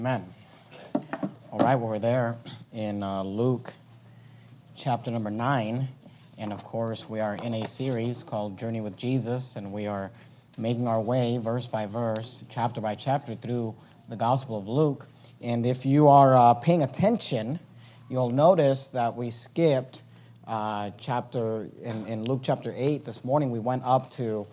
Amen. All right, well, we're there in Luke chapter number 9. And of course, we are in a series called Journey with Jesus, and we are making our way verse by verse, chapter by chapter through the Gospel of Luke. And if you are paying attention, you'll notice that we skipped in Luke chapter 8 this morning. We went up to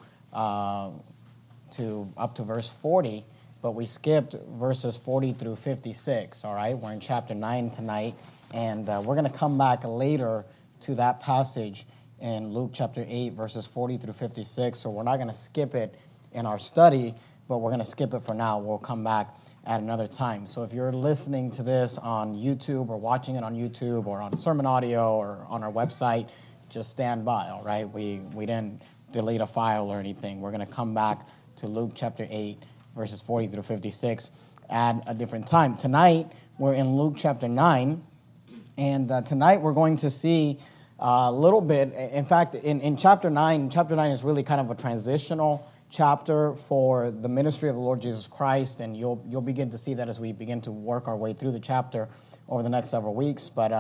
verse 40. But we skipped verses 40 through 56, all right? We're in chapter 9 tonight, and we're going to come back later to that passage in Luke chapter 8, verses 40 through 56. So we're not going to skip it in our study, but we're going to skip it for now. We'll come back at another time. So if you're listening to this on YouTube or watching it on YouTube or on sermon audio or on our website, just stand by, all right? We didn't delete a file or anything. We're going to come back to Luke chapter 8, verses 40 through 56 at a different time. Tonight, we're in Luke chapter 9, and tonight we're going to see a little bit. In fact, in chapter 9 is really kind of a transitional chapter for the ministry of the Lord Jesus Christ, and you'll begin to see that as we begin to work our way through the chapter over the next several weeks. But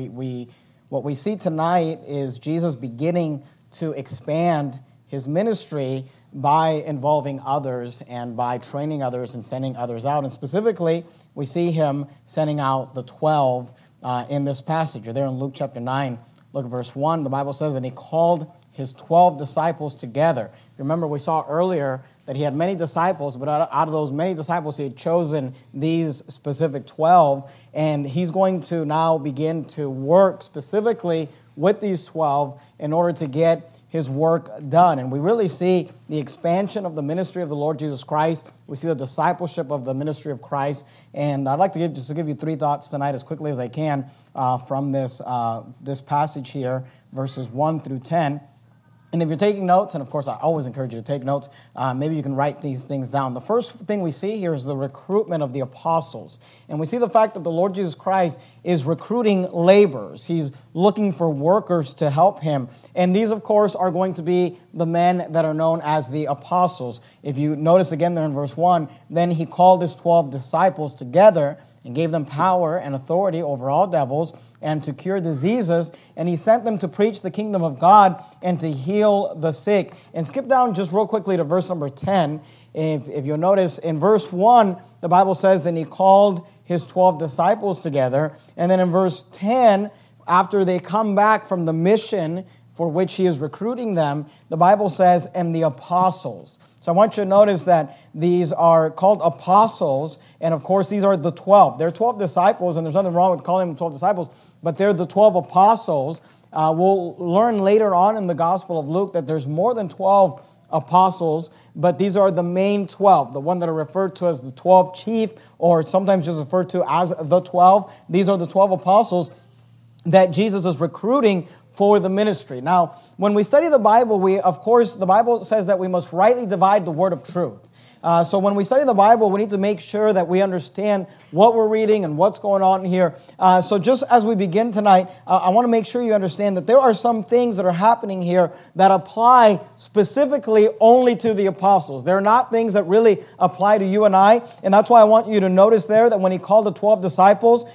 what we see tonight is Jesus beginning to expand his ministry by involving others and by training others and sending others out. And specifically, we see him sending out the 12 in this passage. You're there in Luke chapter 9. Look at verse 1. The Bible says, and he called his 12 disciples together. Remember, we saw earlier that he had many disciples, but out of those many disciples, he had chosen these specific 12. And he's going to now begin to work specifically with these 12 in order to get his work done. And we really see the expansion of the ministry of the Lord Jesus Christ. We see the discipleship of the ministry of Christ. And I'd like to give you three thoughts tonight as quickly as I can from this passage here, verses 1 through 10. And if you're taking notes, and of course I always encourage you to take notes, maybe you can write these things down. The first thing we see here is the recruitment of the apostles. And we see the fact that the Lord Jesus Christ is recruiting laborers. He's looking for workers to help him. And these, of course, are going to be the men that are known as the apostles. If you notice again there in verse 1, then he called his 12 disciples together and gave them power and authority over all devils and to cure diseases, and he sent them to preach the kingdom of God and to heal the sick. And skip down just real quickly to verse number 10. If you'll notice, in verse 1, the Bible says, then he called his 12 disciples together. And then in verse 10, after they come back from the mission for which he is recruiting them, the Bible says, and the apostles. So I want you to notice that these are called apostles, and of course these are the 12. They're 12 disciples, and there's nothing wrong with calling them 12 disciples, but they're the 12 apostles. We'll learn later on in the Gospel of Luke that there's more than 12 apostles, but these are the main 12, the one that are referred to as the 12 chief, or sometimes just referred to as the 12. These are the 12 apostles that Jesus is recruiting for the ministry. Now, when we study the Bible, the Bible says that we must rightly divide the word of truth. So when we study the Bible, we need to make sure that we understand what we're reading and what's going on here. So just as we begin tonight, I want to make sure you understand that there are some things that are happening here that apply specifically only to the apostles. They're not things that really apply to you and I. And that's why I want you to notice there that when he called the 12 disciples,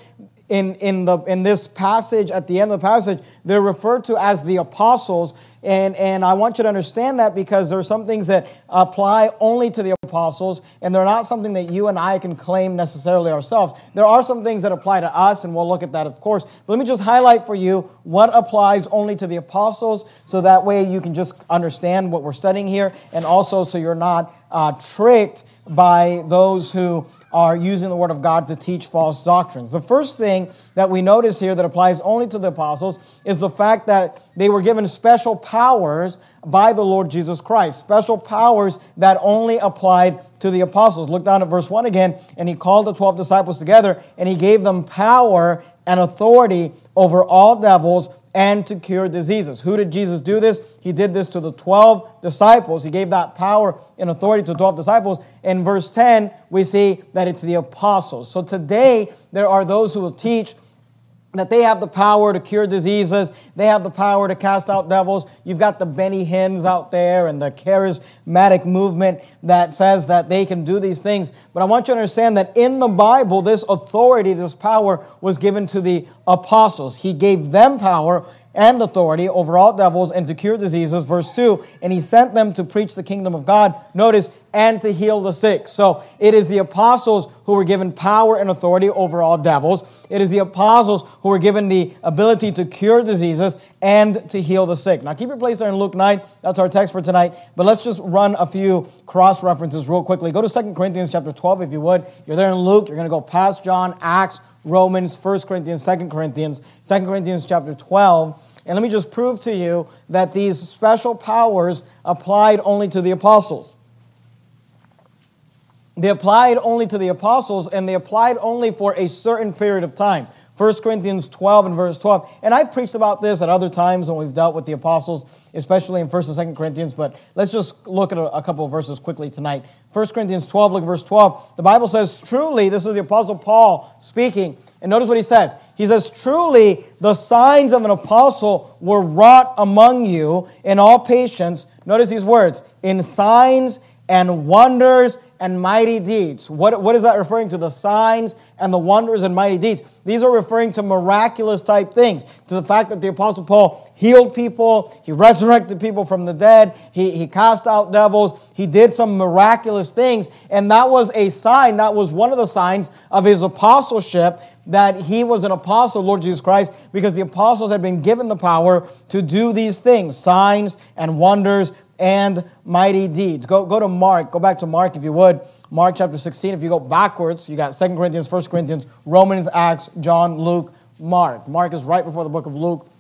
in this passage, at the end of the passage, they're referred to as the apostles, and I want you to understand that because there are some things that apply only to the apostles, and they're not something that you and I can claim necessarily ourselves. There are some things that apply to us, and we'll look at that, of course. But let me just highlight for you what applies only to the apostles, so that way you can just understand what we're studying here, and also so you're not tricked by those who are using the Word of God to teach false doctrines. The first thing that we notice here that applies only to the apostles is the fact that they were given special powers by the Lord Jesus Christ. Special powers that only applied to the apostles. Look down at verse 1 again. And he called the 12 disciples together, and he gave them power and authority over all devils and to cure diseases. Who did Jesus do this? He did this to the 12 disciples. He gave that power and authority to 12 disciples. In verse 10, we see that it's the apostles. So today, there are those who will teach that they have the power to cure diseases. They have the power to cast out devils. You've got the Benny Hinns out there and the charismatic movement that says that they can do these things. But I want you to understand that in the Bible, this authority, this power was given to the apostles. He gave them power and authority over all devils and to cure diseases, verse 2, and he sent them to preach the kingdom of God, notice, and to heal the sick. So it is the apostles who were given power and authority over all devils. It is the apostles who were given the ability to cure diseases and to heal the sick. Now keep your place there in Luke 9. That's our text for tonight. But let's just run a few cross-references real quickly. Go to 2 Corinthians chapter 12 if you would. You're there in Luke. You're going to go past John, Acts, Romans, 1 Corinthians, 2 Corinthians, 2 Corinthians chapter 12. And let me just prove to you that these special powers applied only to the apostles. They applied only to the apostles, and they applied only for a certain period of time. 1 Corinthians 12 and verse 12. And I've preached about this at other times when we've dealt with the apostles, especially in 1 and 2 Corinthians, but let's just look at a couple of verses quickly tonight. 1 Corinthians 12, look at verse 12. The Bible says, truly, this is the Apostle Paul speaking, and notice what he says. He says, truly, the signs of an apostle were wrought among you in all patience. Notice these words, in signs and wonders and mighty deeds. What is that referring to? The signs and the wonders and mighty deeds. These are referring to miraculous type things, to the fact that the Apostle Paul healed people, he resurrected people from the dead, he cast out devils, he did some miraculous things, and that was a sign, that was one of the signs of his apostleship, that he was an apostle, Lord Jesus Christ, because the apostles had been given the power to do these things, signs and wonders and mighty deeds. Go to Mark. Go back to Mark if you would. Mark chapter 16. If you go backwards, you got 2 Corinthians, 1 Corinthians, Romans, Acts, John, Luke, Mark. Mark is right before the book of Luke.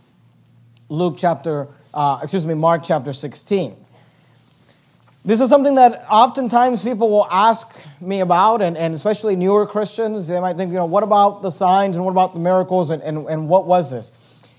Mark chapter 16. This is something that oftentimes people will ask me about, and especially newer Christians. They might think, what about the signs and what about the miracles and what was this?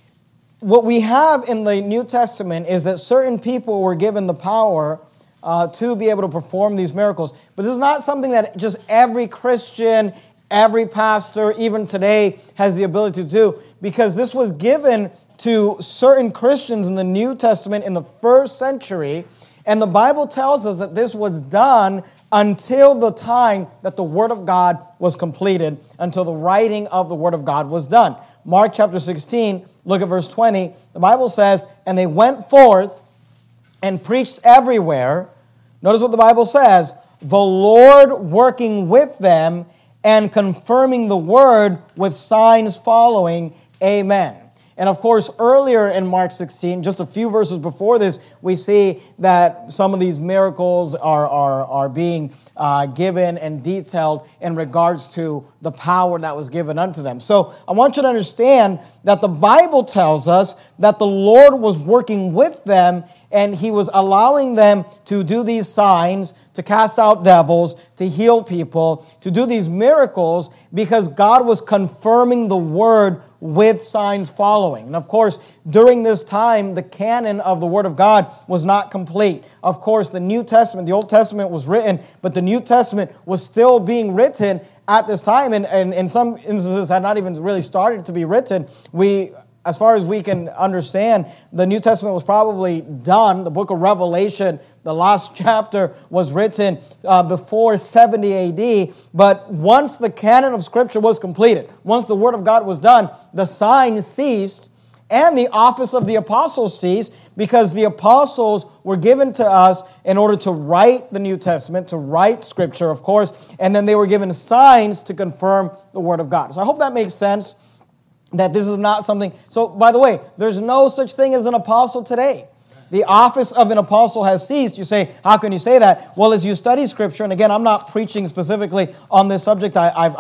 What we have in the New Testament is that certain people were given the power to be able to perform these miracles. But this is not something that just every Christian, every pastor, even today, has the ability to do, because this was given to certain Christians in the New Testament in the first century, and the Bible tells us that this was done until the time that the Word of God was completed, until the writing of the Word of God was done. Mark chapter 16, look at verse 20. The Bible says, and they went forth and preached everywhere. Notice what the Bible says, the Lord working with them and confirming the word with signs following. Amen. And of course, earlier in Mark 16, just a few verses before this, we see that some of these miracles are being given and detailed in regards to the power that was given unto them. So I want you to understand that the Bible tells us that the Lord was working with them and He was allowing them to do these signs, to cast out devils, to heal people, to do these miracles because God was confirming the word with signs following. And of course, during this time, the canon of the Word of God was not complete. Of course, the New Testament, the Old Testament was written, but the New Testament was still being written at this time, and in some instances had not even really started to be written. As far as we can understand, the New Testament was probably done. The book of Revelation, the last chapter, was written before 70 A.D. But once the canon of Scripture was completed, once the Word of God was done, the signs ceased and the office of the apostles ceased, because the apostles were given to us in order to write the New Testament, to write Scripture, of course, and then they were given signs to confirm the Word of God. So I hope that makes sense. That this is not something... So, by the way, there's no such thing as an apostle today. The office of an apostle has ceased. You say, how can you say that? Well, as you study Scripture, and again, I'm not preaching specifically on this subject.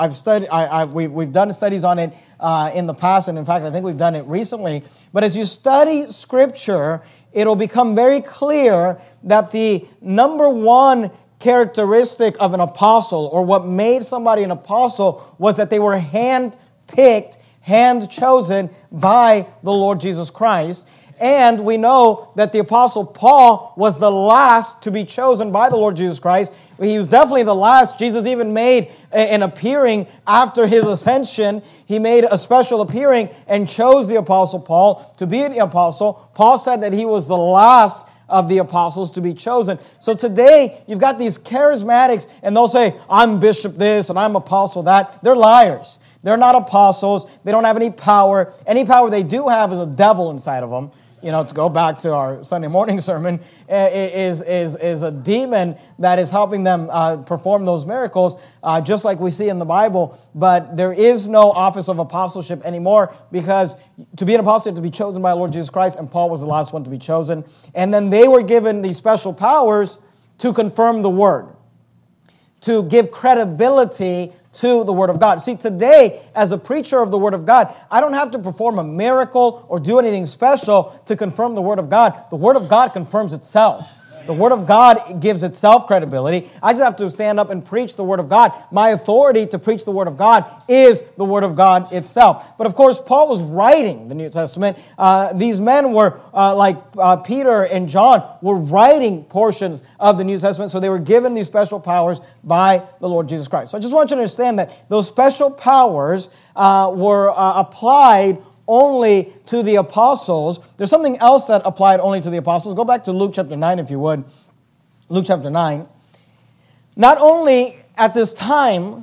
We've done studies on it in the past, and in fact, I think we've done it recently. But as you study Scripture, it'll become very clear that the number one characteristic of an apostle, or what made somebody an apostle, was that they were hand-picked, hand-chosen by the Lord Jesus Christ. And we know that the Apostle Paul was the last to be chosen by the Lord Jesus Christ. He was definitely the last. Jesus even made an appearing after his ascension. He made a special appearing and chose the Apostle Paul to be the apostle. Paul said that he was the last of the apostles to be chosen. So today, you've got these charismatics, and they'll say, I'm bishop this, and I'm apostle that. They're liars. They're not apostles. They don't have any power. Any power they do have is a devil inside of them. You know, to go back to our Sunday morning sermon, is a demon that is helping them perform those miracles, just like we see in the Bible. But there is no office of apostleship anymore, because to be an apostle, you have to be chosen by the Lord Jesus Christ, and Paul was the last one to be chosen. And then they were given these special powers to confirm the word, to give credibility to the Word of God. See, today, as a preacher of the Word of God, I don't have to perform a miracle or do anything special to confirm the Word of God. The Word of God confirms itself. The Word of God gives itself credibility. I just have to stand up and preach the Word of God. My authority to preach the Word of God is the Word of God itself. But of course, Paul was writing the New Testament. These men were, like Peter and John, were writing portions of the New Testament, so they were given these special powers by the Lord Jesus Christ. So I just want you to understand that those special powers were applied only to the apostles. There's something else that applied only to the apostles. Go back to Luke chapter 9, if you would. Luke chapter 9. Not only at this time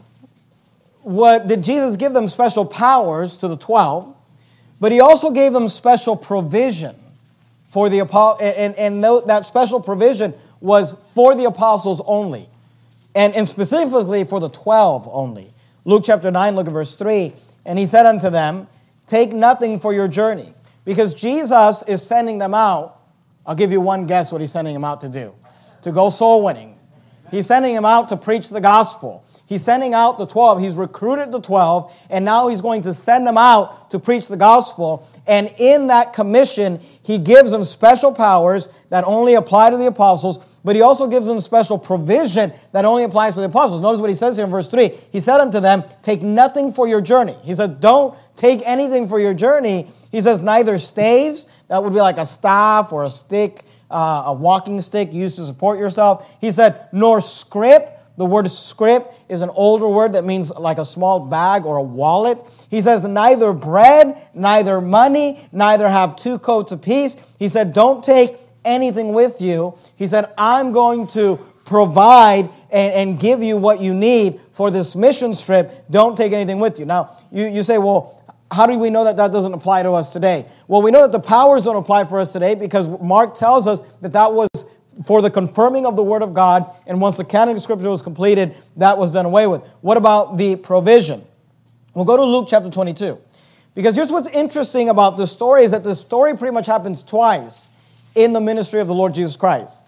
did Jesus give them special powers to the 12, but he also gave them special provision for the apostles, and that special provision was for the apostles only, and specifically for the 12 only. Luke chapter 9, look at verse 3. And he said unto them, take nothing for your journey. Because Jesus is sending them out. I'll give you one guess what he's sending them out to do. To go soul winning. He's sending them out to preach the gospel. He's sending out the 12. He's recruited the 12. And now he's going to send them out to preach the gospel. And in that commission, he gives them special powers that only apply to the apostles. But he also gives them special provision that only applies to the apostles. Notice what he says here in verse 3. He said unto them, take nothing for your journey. He said, don't take anything for your journey. He says, neither staves, that would be like a staff or a stick, a walking stick used to support yourself. He said, nor scrip. The word scrip is an older word that means like a small bag or a wallet. He says, neither bread, neither money, neither have two coats apiece. He said, don't take anything with you. He said, I'm going to provide and give you what you need for this mission trip. Don't take anything with you. Now, you say, well, how do we know that that doesn't apply to us today? Well, we know that the powers don't apply for us today because Mark tells us that that was for the confirming of the Word of God, and once the canon of Scripture was completed, that was done away with. What about the provision? We'll go to Luke chapter 22. Because here's what's interesting about this story is that this story pretty much happens twice in the ministry of the Lord Jesus Christ.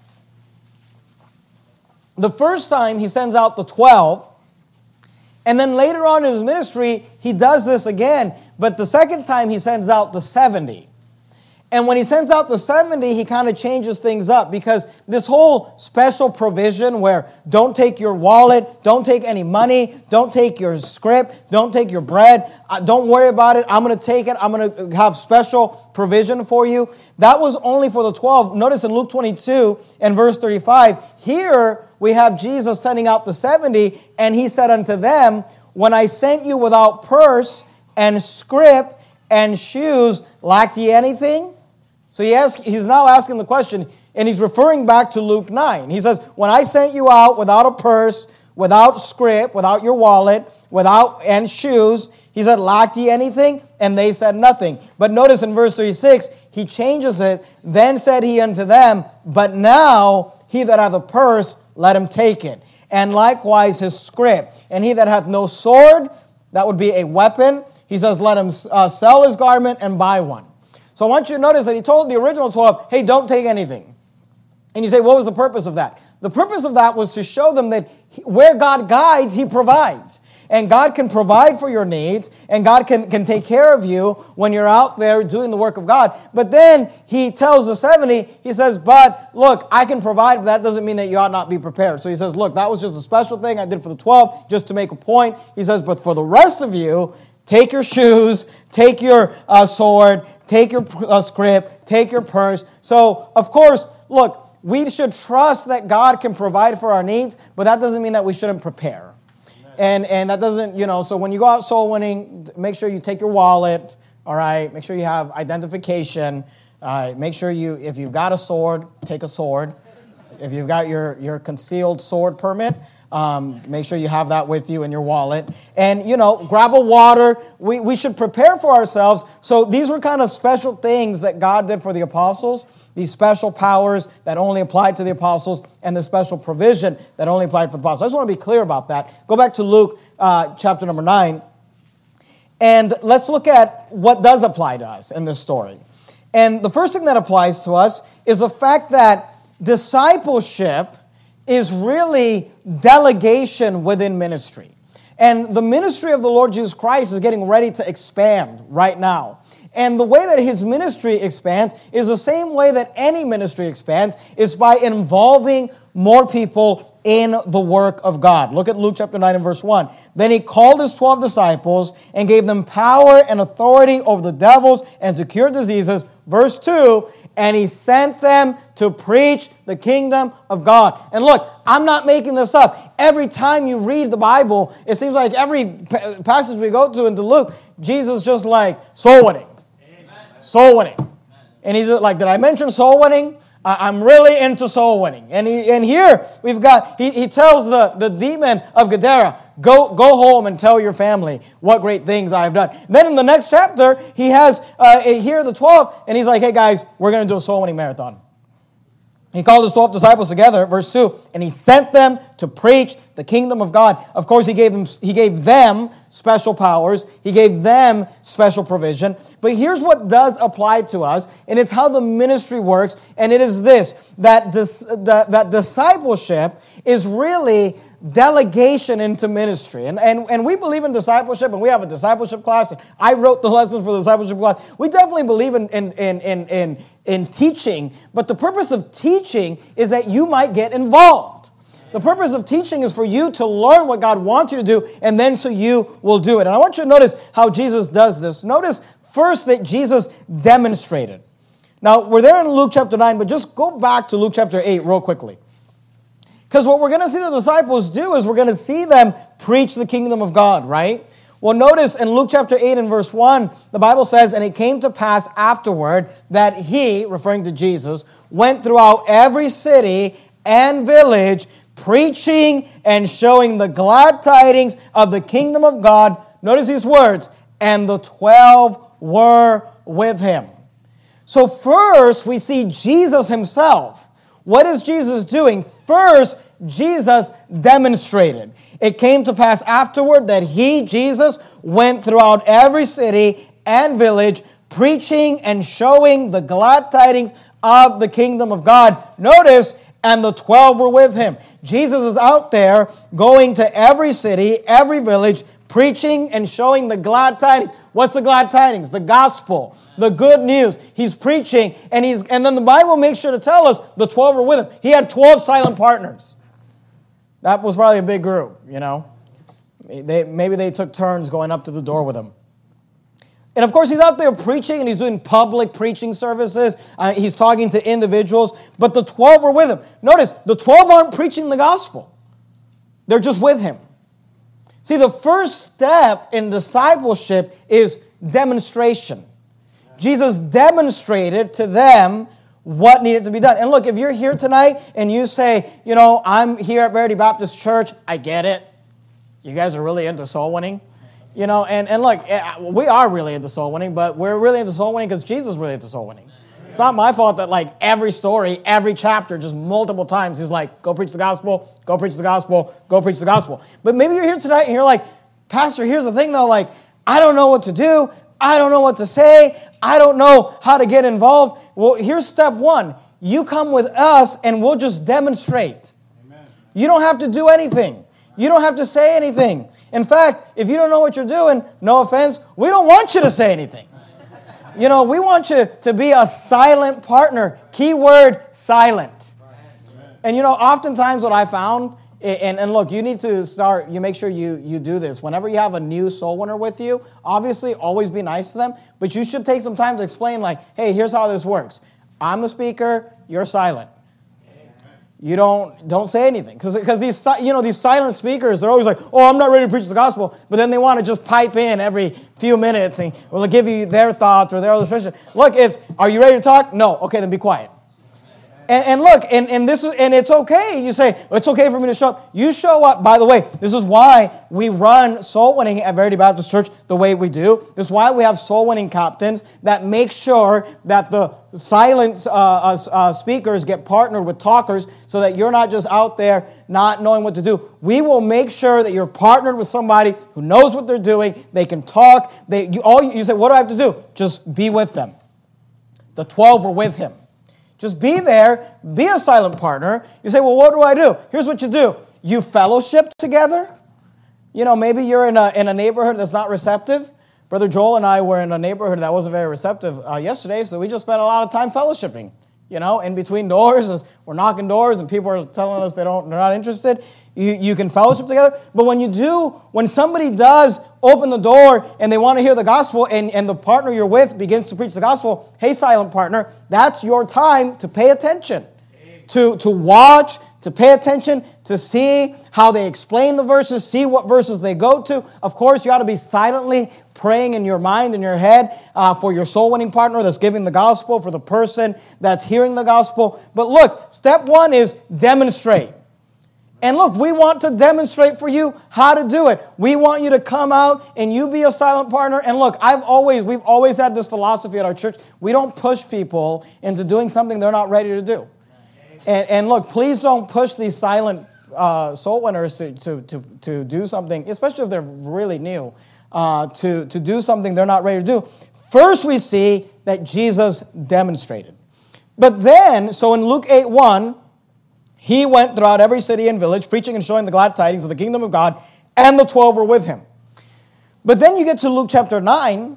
The first time he sends out the 12, and then later on in his ministry, he does this again, but the second time he sends out the 70. And when he sends out the 70, he kind of changes things up because this whole special provision where don't take your wallet, don't take any money, don't take your scrip, don't take your bread, don't worry about it, I'm going to take it, I'm going to have special provision for you. That was only for the 12. Notice in Luke 22 and verse 35, here we have Jesus sending out the 70, and he said unto them, when I sent you without purse and scrip and shoes, lacked ye anything? So he's now asking the question, and he's referring back to Luke 9. He says, when I sent you out without a purse, without scrip, without your wallet, and shoes, he said, lacked ye anything? And they said nothing. But notice in verse 36, he changes it. Then said he unto them, but now he that hath a purse, let him take it. And likewise his scrip. And he that hath no sword, that would be a weapon, he says, let him sell his garment and buy one. So I want you to notice that he told the original 12, hey, don't take anything. And you say, what was the purpose of that? The purpose of that was to show them that where God guides, he provides. And God can provide for your needs, and God can take care of you when you're out there doing the work of God. But then he tells the 70, he says, but look, I can provide, but that doesn't mean that you ought not be prepared. So he says, look, that was just a special thing I did for the 12, just to make a point. He says, but for the rest of you, take your shoes, take your sword, take your script, take your purse. So, of course, look, we should trust that God can provide for our needs, but that doesn't mean that we shouldn't prepare. And that doesn't, so when you go out soul winning, make sure you take your wallet, all right? Make sure you have identification. Make sure if you've got a sword, take a sword. If you've got your concealed sword permit, make sure you have that with you in your wallet. And, grab a water. We should prepare for ourselves. So these were kind of special things that God did for the apostles, these special powers that only applied to the apostles, and the special provision that only applied for the apostles. I just want to be clear about that. Go back to Luke chapter number 9, and let's look at what does apply to us in this story. And the first thing that applies to us is the fact that discipleship is really delegation within ministry. And the ministry of the Lord Jesus Christ is getting ready to expand right now. And the way that his ministry expands is the same way that any ministry expands, is by involving more people in the work of God. Look at Luke chapter 9 and verse 1. Then he called his 12 disciples and gave them power and authority over the devils and to cure diseases. Verse 2, and he sent them to preach the kingdom of God. And look, I'm not making this up. Every time you read the Bible, it seems like every passage we go to into Luke, Jesus just like, soul winning. Soul winning. And he's like, did I mention soul winning? I'm really into soul winning. And here we've got, he tells the demon of Gadara, go home and tell your family what great things I have done. Then in the next chapter, he has here the 12, and he's like, hey guys, we're going to do a soul winning marathon. He called his 12 disciples together, verse 2, and he sent them to preach the kingdom of God. Of course, he gave them special powers. He gave them special provision. But here's what does apply to us, and it's how the ministry works, and it is this, that discipleship is really delegation into ministry. And we believe in discipleship, and we have a discipleship class. And I wrote the lessons for the discipleship class. We definitely believe in teaching, but the purpose of teaching is that you might get involved. The purpose of teaching is for you to learn what God wants you to do, and then so you will do it. And I want you to notice how Jesus does this. Notice first that Jesus demonstrated. Now, we're there in Luke chapter 9, but just go back to Luke chapter 8 real quickly. Because what we're going to see the disciples do is we're going to see them preach the kingdom of God, right? Well, notice in Luke chapter 8 and verse 1, the Bible says, and it came to pass afterward that he, referring to Jesus, went throughout every city and village, preaching and showing the glad tidings of the kingdom of God. Notice these words, and the 12 were with him. So first, we see Jesus himself. What is Jesus doing? First, Jesus demonstrated. It came to pass afterward that he, Jesus, went throughout every city and village, preaching and showing the glad tidings of the kingdom of God. Notice, and the 12 were with him. Jesus is out there going to every city, every village, preaching and showing the glad tidings. What's the glad tidings? The gospel, the good news. He's preaching, and then the Bible makes sure to tell us the 12 were with him. He had 12 silent partners. That was probably a big group, Maybe they took turns going up to the door with him. And of course, he's out there preaching, and he's doing public preaching services. He's talking to individuals, but the 12 were with him. Notice, the 12 aren't preaching the gospel. They're just with him. See, the first step in discipleship is demonstration. Jesus demonstrated to them what needed to be done. And look, if you're here tonight and you say, I'm here at Verity Baptist Church, I get it. You guys are really into soul winning. And look, we are really into soul winning, but we're really into soul winning because Jesus is really into soul winning. It's not my fault that like every story, every chapter, just multiple times, he's like, go preach the gospel, go preach the gospel, go preach the gospel. But maybe you're here tonight and you're like, Pastor, here's the thing though, like, I don't know what to do. I don't know what to say. I don't know how to get involved. Well, here's step one. You come with us and we'll just demonstrate. Amen. You don't have to do anything. You don't have to say anything. In fact, if you don't know what you're doing, no offense, we don't want you to say anything. We want you to be a silent partner. Keyword, silent. And oftentimes what I found And look, you need to start, you make sure you do this. Whenever you have a new soul winner with you, obviously always be nice to them, but you should take some time to explain like, hey, here's how this works. I'm the speaker, you're silent. You don't say anything. Because these silent speakers, they're always like, oh, I'm not ready to preach the gospel, but then they want to just pipe in every few minutes and will give you their thoughts or their illustration. Look, are you ready to talk? No. Okay, then be quiet. And look, and it's okay. You say, it's okay for me to show up. You show up. By the way, this is why we run soul winning at Verity Baptist Church the way we do. This is why we have soul winning captains that make sure that the silent speakers get partnered with talkers so that you're not just out there not knowing what to do. We will make sure that you're partnered with somebody who knows what they're doing. They can talk. You say, what do I have to do? Just be with them. The 12 were with him. Just be there, be a silent partner. You say, well, what do I do? Here's what you do. You fellowship together. Maybe you're in a neighborhood that's not receptive. Brother Joel and I were in a neighborhood that wasn't very receptive yesterday, so we just spent a lot of time fellowshipping, in between doors as we're knocking doors and people are telling us they're not interested. You can fellowship together. But when somebody does open the door and they want to hear the gospel and the partner you're with begins to preach the gospel, hey, silent partner, that's your time to pay attention, to watch, to pay attention, to see how they explain the verses, see what verses they go to. Of course, you ought to be silently praying in your mind, in your head, for your soul-winning partner that's giving the gospel, for the person that's hearing the gospel. But look, step one is demonstrate. And look, we want to demonstrate for you how to do it. We want you to come out and you be a silent partner. And look, we've always had this philosophy at our church. We don't push people into doing something they're not ready to do. And look, please don't push these silent soul winners to do something, especially if they're really new, to do something they're not ready to do. First, we see that Jesus demonstrated. But then, so in Luke 8:1, he went throughout every city and village, preaching and showing the glad tidings of the kingdom of God, and the 12 were with him. But then you get to Luke chapter 9,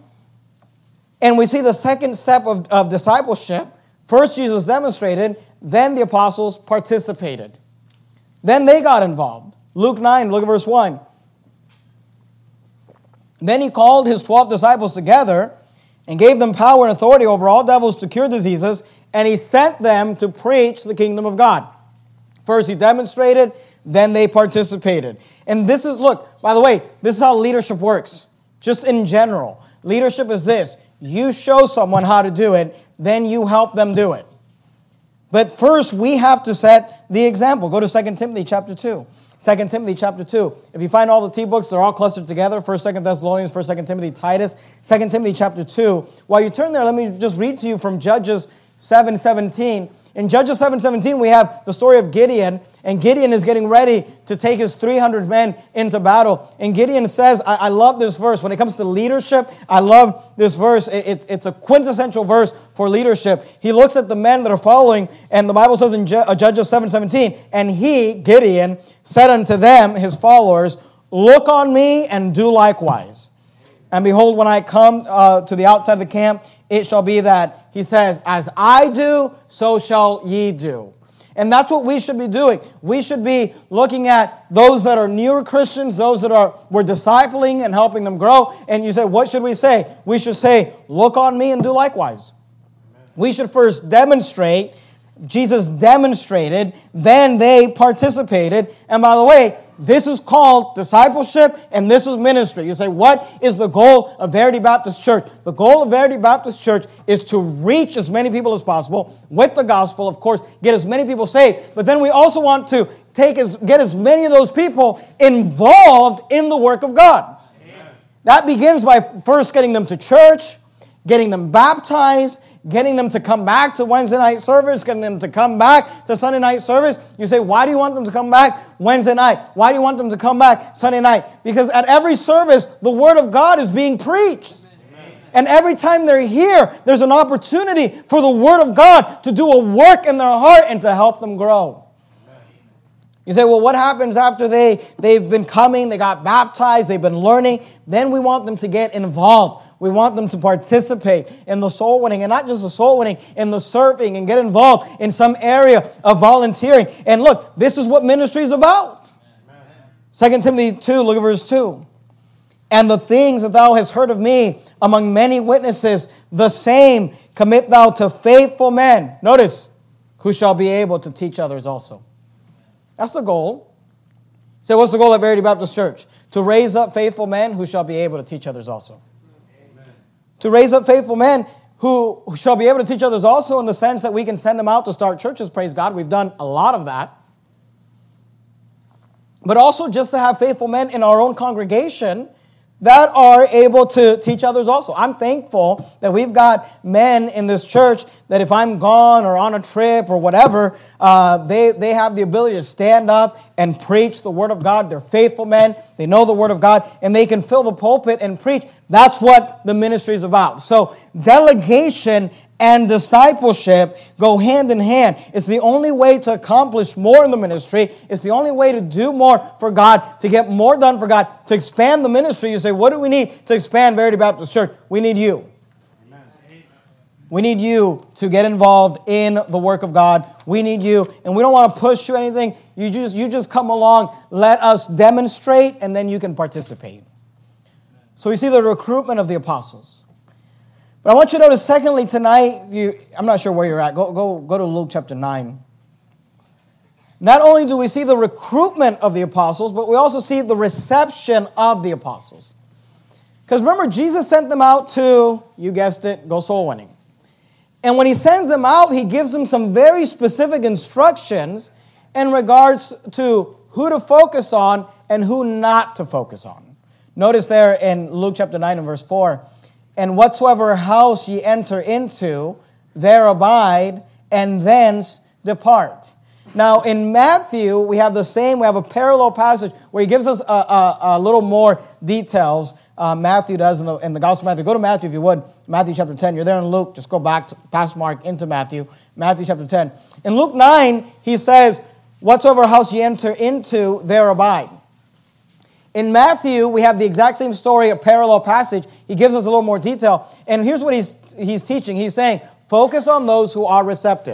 and we see the second step of discipleship. First, Jesus demonstrated, then the apostles participated. Then they got involved. Luke 9, look at verse 1. Then he called his 12 disciples together and gave them power and authority over all devils to cure diseases, and he sent them to preach the kingdom of God. First he demonstrated, then they participated. And this is, look, by the way, this is how leadership works. Just in general. Leadership is this. You show someone how to do it, then you help them do it. But first, we have to set the example. Go to 2 Timothy chapter 2. 2 Timothy chapter 2. If you find all the T books, they're all clustered together. 1st, 2nd Thessalonians, 1st, 2nd Timothy, Titus. 2 Timothy chapter 2. While you turn there, let me just read to you from Judges 7:17. In Judges 7:17, we have the story of Gideon, and Gideon is getting ready to take his 300 men into battle. And Gideon says, I love this verse. When it comes to leadership, I love this verse. It's a quintessential verse for leadership. He looks at the men that are following, and the Bible says in Judges 7:17, and he, Gideon, said unto them, his followers, look on me and do likewise. And behold, when I come to the outside of the camp, it shall be that, he says, as I do, so shall ye do. And that's what we should be doing. We should be looking at those that are newer Christians, those that we're discipling and helping them grow. And you say, what should we say? We should say, look on me and do likewise. Amen. We should first demonstrate. Jesus demonstrated, then they participated. And by the way, this is called discipleship and this is ministry. You say, what is the goal of Verity Baptist Church? The goal of Verity Baptist Church is to reach as many people as possible with the gospel, of course, get as many people saved. But then we also want to get as many of those people involved in the work of God. Amen. That begins by first getting them to church, getting them baptized, getting them to come back to Wednesday night service, getting them to come back to Sunday night service. You say, why do you want them to come back Wednesday night? Why do you want them to come back Sunday night? Because at every service, the Word of God is being preached. Amen. And every time they're here, there's an opportunity for the Word of God to do a work in their heart and to help them grow. You say, well, what happens after they've been coming, they got baptized, they've been learning? Then we want them to get involved. We want them to participate in the soul winning, and not just the soul winning, in the serving, and get involved in some area of volunteering. And look, this is what ministry is about. 2 Timothy 2, look at verse 2. And the things that thou hast heard of me among many witnesses, the same commit thou to faithful men. Notice, who shall be able to teach others also. That's the goal. So what's the goal at Verity Baptist Church? To raise up faithful men who shall be able to teach others also. Amen. To raise up faithful men who shall be able to teach others also, in the sense that we can send them out to start churches, praise God. We've done a lot of that. But also just to have faithful men in our own congregation that are able to teach others also. I'm thankful that we've got men in this church that if I'm gone or on a trip or whatever, they have the ability to stand up and preach the Word of God. They're faithful men. They know the Word of God, and they can fill the pulpit and preach. That's what the ministry is about. So delegation and discipleship go hand in hand. It's the only way to accomplish more in the ministry. It's the only way to do more for God, to get more done for God, to expand the ministry. You say, what do we need to expand Verity Baptist Church? We need you. Amen. We need you to get involved in the work of God. We need you, and we don't want to push you anything. You just come along, let us demonstrate, and then you can participate. So we see the recruitment of the apostles. But I want you to notice, secondly, tonight, I'm not sure where you're at. Go to Luke chapter 9. Not only do we see the recruitment of the apostles, but we also see the reception of the apostles. Because remember, Jesus sent them out to, you guessed it, go soul winning. And when he sends them out, he gives them some very specific instructions in regards to who to focus on and who not to focus on. Notice there in Luke chapter 9 and verse 4, and whatsoever house ye enter into, there abide, and thence depart. Now, in Matthew, we have a parallel passage where he gives us a little more details. Matthew does in the Gospel of Matthew. Go to Matthew if you would. Matthew chapter 10. You're there in Luke. Just go back past Mark into Matthew. Matthew chapter 10. In Luke 9, he says, whatsoever house ye enter into, there abide. In Matthew, we have the exact same story, a parallel passage. He gives us a little more detail. And here's what he's teaching. He's saying, focus on those who are receptive.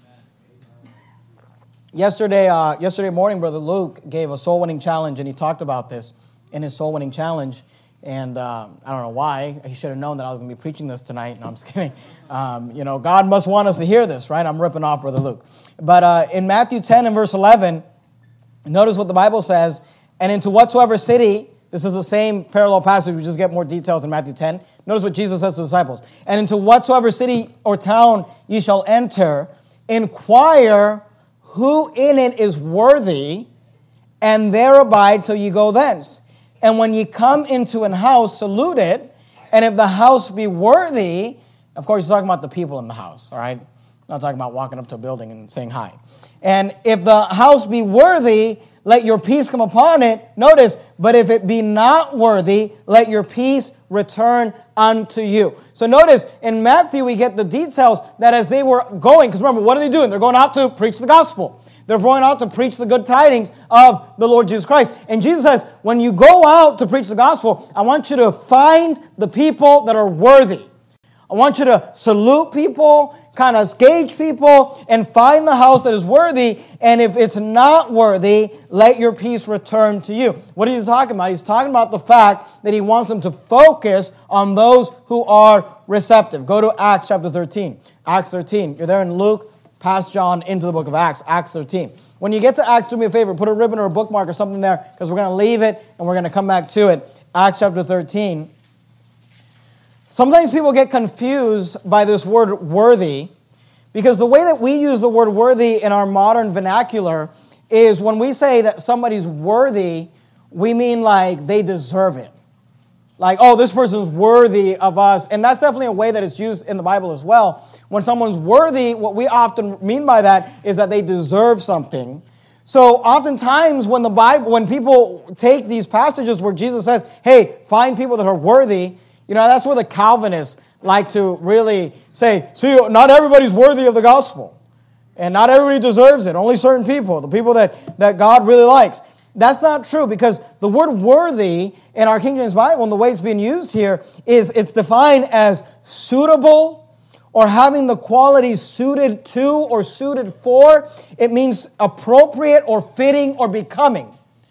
Yesterday morning, Brother Luke gave a soul-winning challenge, and he talked about this in his soul-winning challenge. And I don't know why. He should have known that I was going to be preaching this tonight. No, I'm just kidding. God must want us to hear this, right? I'm ripping off Brother Luke. But in Matthew 10 and verse 11, notice what the Bible says. And into whatsoever city, this is the same parallel passage, we just get more details in Matthew 10. Notice what Jesus says to the disciples. And into whatsoever city or town ye shall enter, inquire who in it is worthy, and there abide till ye go thence. And when ye come into an house, salute it, and if the house be worthy, of course he's talking about the people in the house, all right? Not talking about walking up to a building and saying hi. And if the house be worthy, let your peace come upon it. Notice, but if it be not worthy, let your peace return unto you. So notice, in Matthew, we get the details that as they were going, because remember, what are they doing? They're going out to preach the gospel. They're going out to preach the good tidings of the Lord Jesus Christ. And Jesus says, when you go out to preach the gospel, I want you to find the people that are worthy. I want you to salute people, kind of gauge people, and find the house that is worthy. And if it's not worthy, let your peace return to you. What is he talking about? He's talking about the fact that he wants them to focus on those who are receptive. Go to Acts chapter 13. Acts 13. You're there in Luke, past John, into the book of Acts. Acts 13. When you get to Acts, do me a favor. Put a ribbon or a bookmark or something there, because we're going to leave it and we're going to come back to it. Acts chapter 13. Sometimes people get confused by this word worthy, because the way that we use the word worthy in our modern vernacular is when we say that somebody's worthy, we mean like they deserve it. Like, oh, this person's worthy of us. And that's definitely a way that it's used in the Bible as well. When someone's worthy, what we often mean by that is that they deserve something. So oftentimes when people take these passages where Jesus says, hey, find people that are worthy, that's where the Calvinists like to really say, see, not everybody's worthy of the gospel. And not everybody deserves it. Only certain people, the people that God really likes. That's not true, because the word worthy in our King James Bible, and the way it's being used here, is it's defined as suitable or having the qualities suited to or suited for. It means appropriate or fitting or becoming.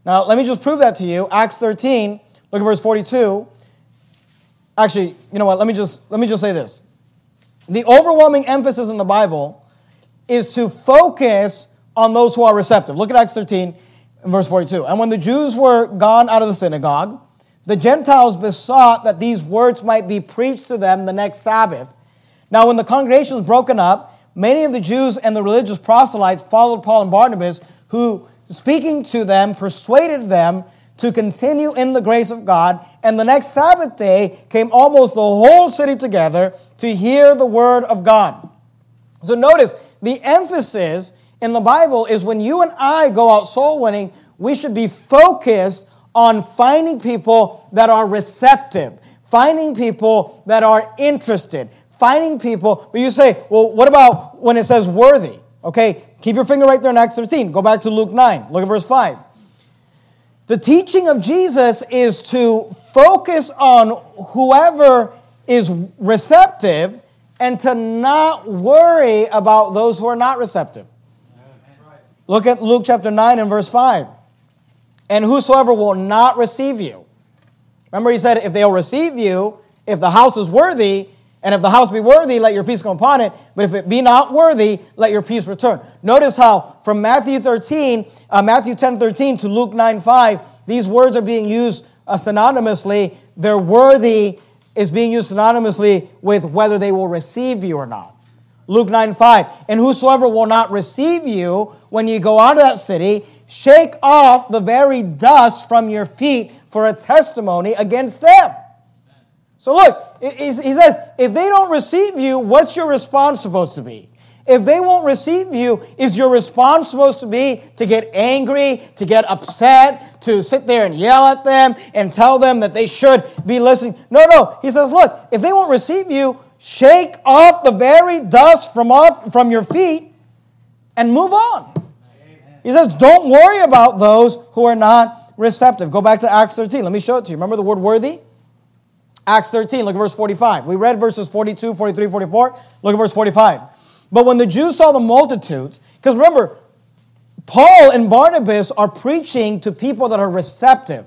Now, let me just prove that to you. Acts 13, look at verse 42. Actually, you know what? Let me just say this. The overwhelming emphasis in the Bible is to focus on those who are receptive. Look at Acts 13, verse 42. And when the Jews were gone out of the synagogue, the Gentiles besought that these words might be preached to them the next Sabbath. Now, when the congregation was broken up, many of the Jews and the religious proselytes followed Paul and Barnabas, who, speaking to them, persuaded them to continue in the grace of God. And the next Sabbath day came almost the whole city together to hear the word of God. So notice, the emphasis in the Bible is when you and I go out soul winning, we should be focused on finding people that are receptive, finding people that are interested, finding people. But you say, well, what about when it says worthy? Okay, keep your finger right there in Acts 13. Go back to Luke 9. Look at verse 5. The teaching of Jesus is to focus on whoever is receptive and to not worry about those who are not receptive. Look at Luke chapter 9 and verse 5. And whosoever will not receive you. Remember he said, if they'll receive you, if the house is worthy, and if the house be worthy, let your peace come upon it. But if it be not worthy, let your peace return. Notice how from Matthew 10:13 to Luke 9:5, these words are being used synonymously. Their worthy is being used synonymously with whether they will receive you or not. Luke 9:5, and whosoever will not receive you when you go out of that city, shake off the very dust from your feet for a testimony against them. So look, he says, if they don't receive you, what's your response supposed to be? If they won't receive you, is your response supposed to be to get angry, to get upset, to sit there and yell at them and tell them that they should be listening? No. He says, look, if they won't receive you, shake off the very dust from your feet and move on. Amen. He says, don't worry about those who are not receptive. Go back to Acts 13. Let me show it to you. Remember the word worthy? Acts 13, look at verse 45. We read verses 42, 43, 44. Look at verse 45. But when the Jews saw the multitudes, because remember, Paul and Barnabas are preaching to people that are receptive.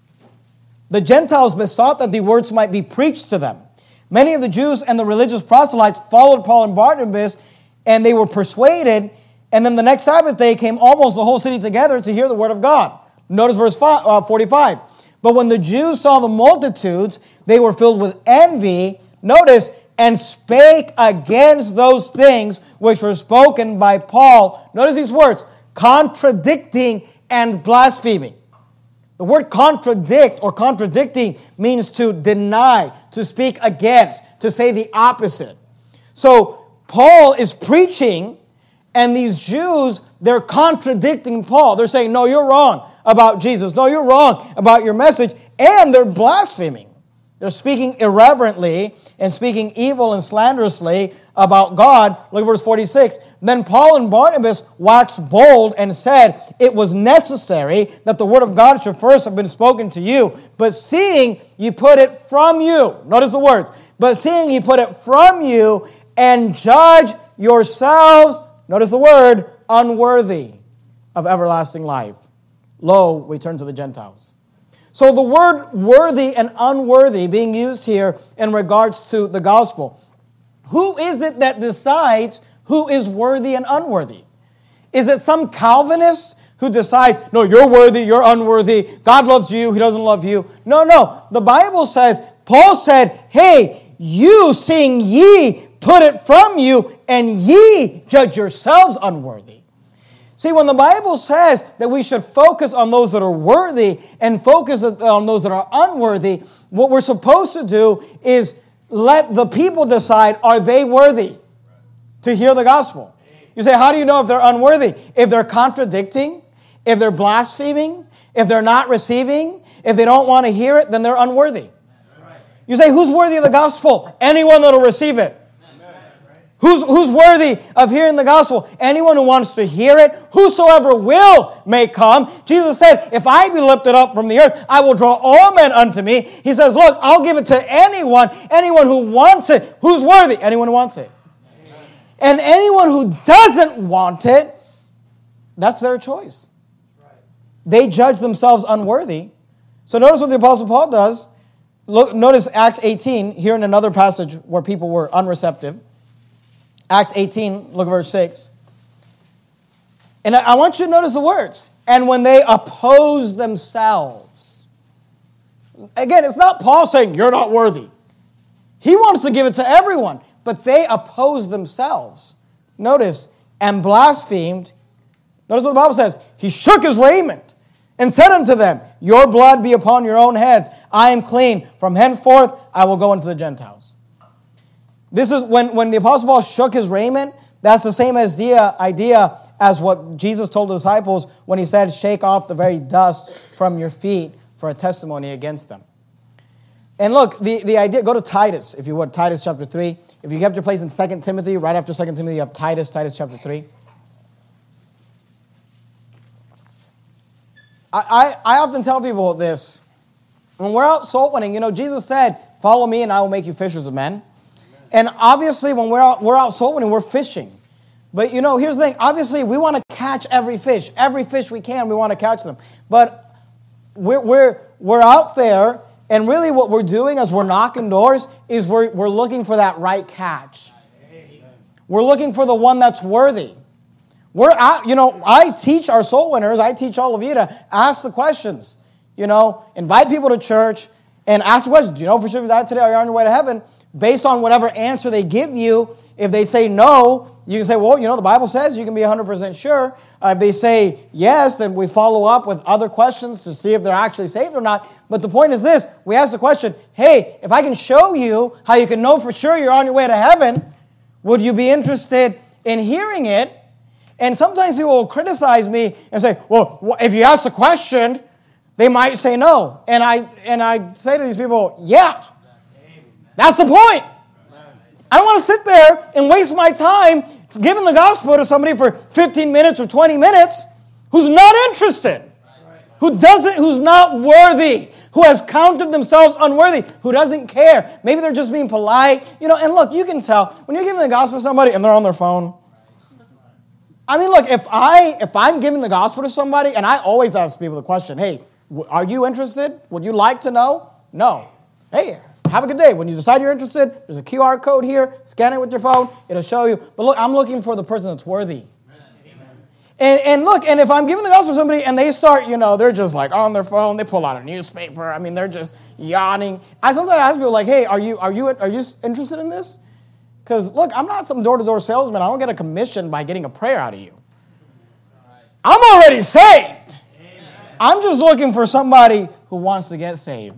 The Gentiles besought that the words might be preached to them. Many of the Jews and the religious proselytes followed Paul and Barnabas, and they were persuaded. And then the next Sabbath day came almost the whole city together to hear the word of God. Notice verse 45. But when the Jews saw the multitudes, they were filled with envy. Notice, and spake against those things which were spoken by Paul. Notice these words, contradicting and blaspheming. The word contradict or contradicting means to deny, to speak against, to say the opposite. So Paul is preaching, and these Jews, they're contradicting Paul. They're saying, no, you're wrong about Jesus. No, you're wrong about your message. And they're blaspheming. They're speaking irreverently and speaking evil and slanderously about God. Look at verse 46. Then Paul and Barnabas waxed bold and said, it was necessary that the word of God should first have been spoken to you. But seeing you put it from you. Notice the words. But seeing you put it from you and judge yourselves, notice the word, unworthy of everlasting life. Lo, we turn to the Gentiles. So the word worthy and unworthy being used here in regards to the gospel. Who is it that decides who is worthy and unworthy? Is it some Calvinist who decide, no, you're worthy, you're unworthy, God loves you, He doesn't love you? No. The Bible says, Paul said, hey, you seeing ye put it from you, and ye judge yourselves unworthy. See, when the Bible says that we should focus on those that are worthy and focus on those that are unworthy, what we're supposed to do is let the people decide, are they worthy to hear the gospel? You say, how do you know if they're unworthy? If they're contradicting, if they're blaspheming, if they're not receiving, if they don't want to hear it, then they're unworthy. You say, who's worthy of the gospel? Anyone that will receive it. Who's worthy of hearing the gospel? Anyone who wants to hear it. Whosoever will may come. Jesus said, if I be lifted up from the earth, I will draw all men unto me. He says, look, I'll give it to anyone who wants it. Who's worthy? Anyone who wants it. Amen. And anyone who doesn't want it, that's their choice. Right. they judge themselves unworthy. So notice what the Apostle Paul does. Look, notice Acts 18, here in another passage where people were unreceptive. Acts 18, look at verse 6. And I want you to notice the words. And when they oppose themselves. Again, it's not Paul saying, you're not worthy. He wants to give it to everyone. But they oppose themselves. Notice, and blasphemed. Notice what the Bible says. He shook his raiment and said unto them, your blood be upon your own heads. I am clean. From henceforth I will go into the Gentiles. This is when the Apostle Paul shook his raiment, that's the same idea as what Jesus told the disciples when he said, shake off the very dust from your feet for a testimony against them. And look, the idea, go to Titus, if you would, Titus chapter 3. If you kept your place in 2 Timothy, right after 2 Timothy, you have Titus chapter 3. I often tell people this. When we're out soul winning, Jesus said, follow me and I will make you fishers of men. And obviously, when we're out soul winning, we're fishing. But, here's the thing. Obviously, we want to catch every fish. Every fish we can, we want to catch them. But we're out there, and really what we're doing as we're knocking doors is we're looking for that right catch. We're looking for the one that's worthy. I teach our soul winners, I teach all of you to ask the questions. Invite people to church and ask the questions. Do you know for sure if you die today, are you on your way to heaven? Based on whatever answer they give you, if they say no, you can say, well, the Bible says you can be 100% sure. If they say yes, then we follow up with other questions to see if they're actually saved or not. But the point is this, we ask the question, hey, if I can show you how you can know for sure you're on your way to heaven, would you be interested in hearing it? And sometimes people will criticize me and say, well, if you ask the question, they might say no. And I say to these people, yeah, that's the point. I don't want to sit there and waste my time giving the gospel to somebody for 15 minutes or 20 minutes who's not interested, who's not worthy, who has counted themselves unworthy, who doesn't care. Maybe they're just being polite. And look, you can tell when you're giving the gospel to somebody and they're on their phone. I mean, look, if I'm giving the gospel to somebody, and I always ask people the question, hey, are you interested? Would you like to know? No. Hey, have a good day. When you decide you're interested, there's a QR code here. Scan it with your phone. It'll show you. But look, I'm looking for the person that's worthy. And look, and if I'm giving the gospel to somebody and they start, they're just like on their phone. They pull out a newspaper. I mean, they're just yawning. I sometimes ask people like, hey, are you interested in this? Because, look, I'm not some door-to-door salesman. I don't get a commission by getting a prayer out of you. I'm already saved. I'm just looking for somebody who wants to get saved.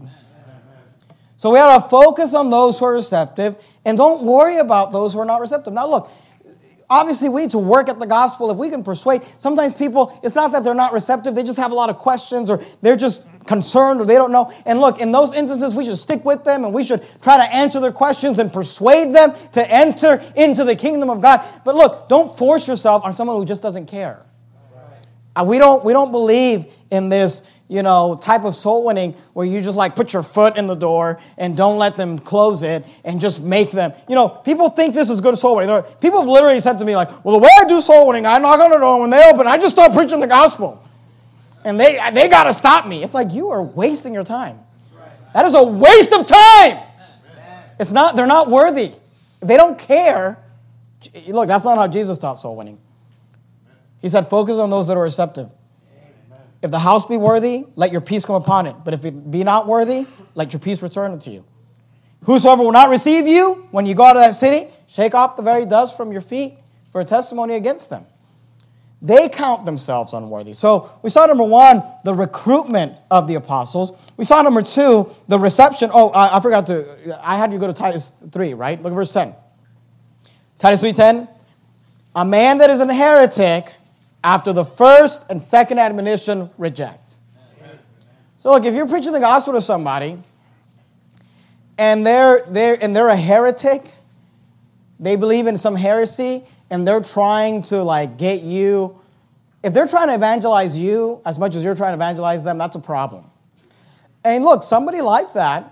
So we have to focus on those who are receptive and don't worry about those who are not receptive. Now, look, obviously we need to work at the gospel. If we can persuade, sometimes people, it's not that they're not receptive. They just have a lot of questions or they're just concerned or they don't know. And look, in those instances, we should stick with them and we should try to answer their questions and persuade them to enter into the kingdom of God. But look, don't force yourself on someone who just doesn't care. We don't believe in this, type of soul winning where you just put your foot in the door and don't let them close it and just make them. People think this is good soul winning. People have literally said to me well, the way I do soul winning, I knock on the door when they open, I just start preaching the gospel. And they got to stop me. It's like you are wasting your time. That is a waste of time. They're not worthy. If they don't care, look, that's not how Jesus taught soul winning. He said, focus on those that are receptive. If the house be worthy, let your peace come upon it. But if it be not worthy, let your peace return unto you. Whosoever will not receive you, when you go out of that city, shake off the very dust from your feet for a testimony against them. They count themselves unworthy. So we saw number one, the recruitment of the apostles. We saw number two, the reception. Oh, I had you go to Titus 3, right? Look at verse 10. Titus 3:10. A man that is a heretic, after the first and second admonition, reject. So look, if you're preaching the gospel to somebody and they're a heretic, they believe in some heresy, and they're trying to get you, if they're trying to evangelize you as much as you're trying to evangelize them, that's a problem. And look, somebody like that,